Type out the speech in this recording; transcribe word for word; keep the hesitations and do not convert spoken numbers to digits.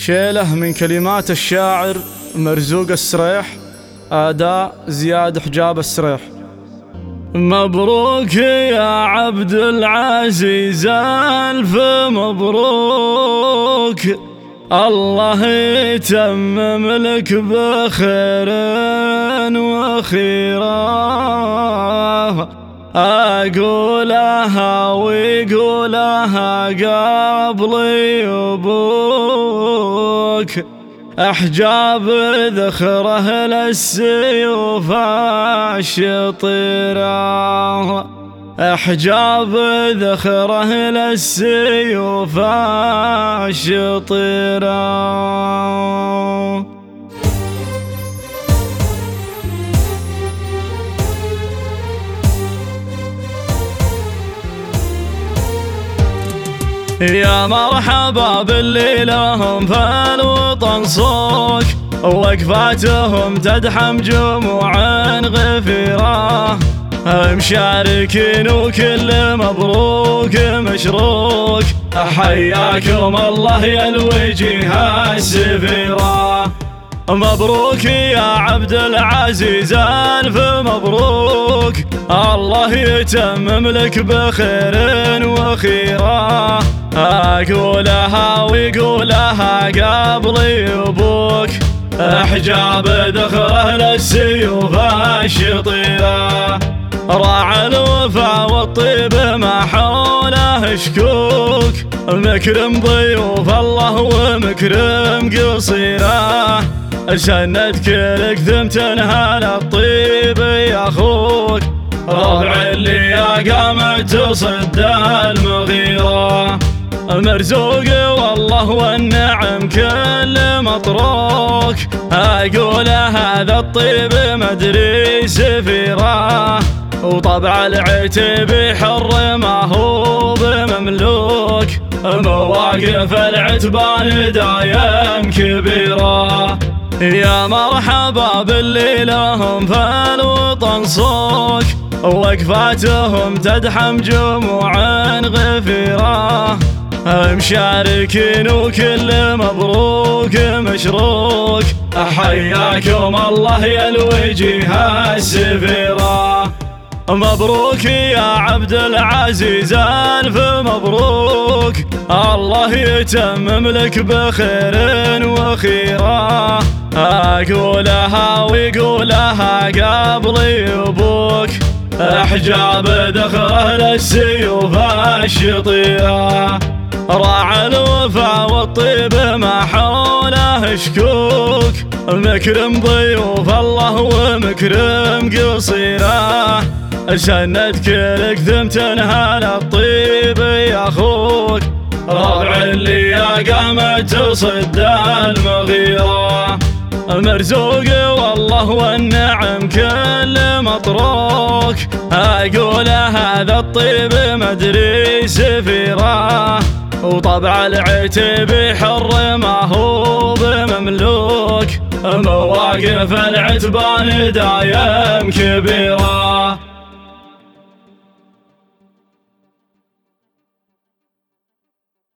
شيله من كلمات الشاعر مرزوق السريح، أداء زياد حجاب السريح. مبروك يا عبد العزيز ألف مبروك، الله يتمم لك بخير وخيرا. أقولها ويقولها قبلي أبوك، أحجاب ذخره للسيوف الشطيرة، أحجاب ذخره للسيوف الشطيرة. يا مرحبا باللي لهم في الوطن صوك، وقفاتهم تدحم جموع غفيرة، مشاركين وكل مبروك مشروك، حياكم الله يا الوجيه السفيرة. مبروك يا عبد العزيز ألف مبروك، الله يتمم لك بخير وخيرا. أقولها ويقولها قبلي أبوك، أحجاب ذخره للسيوف الشطيرة، راعى الوفا والطيب ما حوله شكوك، مكرم ضيوف الله ومكرم قصيره، سندك لك ثمتنها للطيب يا أخوك، ربع اللي قامت تصد المغيرة. مرزوق والله والنعم كل مطروك، أقول هذا الطيب مدري سفيرة، وطبع العتب حر ما هو بمملوك، مواقف العتبان دايم كبيرة. يا مرحبا باللي لهم في الوطن صوك، وقفاتهم تدحم جموع غفيرة، مشاركين وكل مبروك مشروك، حياكم الله يا الوجيه السفيرة. مبروك يا عبد العزيز ألف مبروك، الله يتمم لك بخير وخيرا. أقولها ويقولها قبلي أبوك، أحجاب ذخره للسيوف الشطيرة، راعى الوفا والطيب ما حوله شكوك، مكرم ضيوف الله ومكرم قصيره، سندك لك ثمتنها للطيب يا أخوك، ربع اللي قامت تصد المغيرة. مرزوق والله والنعم كل مطروك، أقول هذا الطيب مدري سفيرة، وطبع العتب حر ما هو بمملوك، مواقف العتبان دايم كبيرة.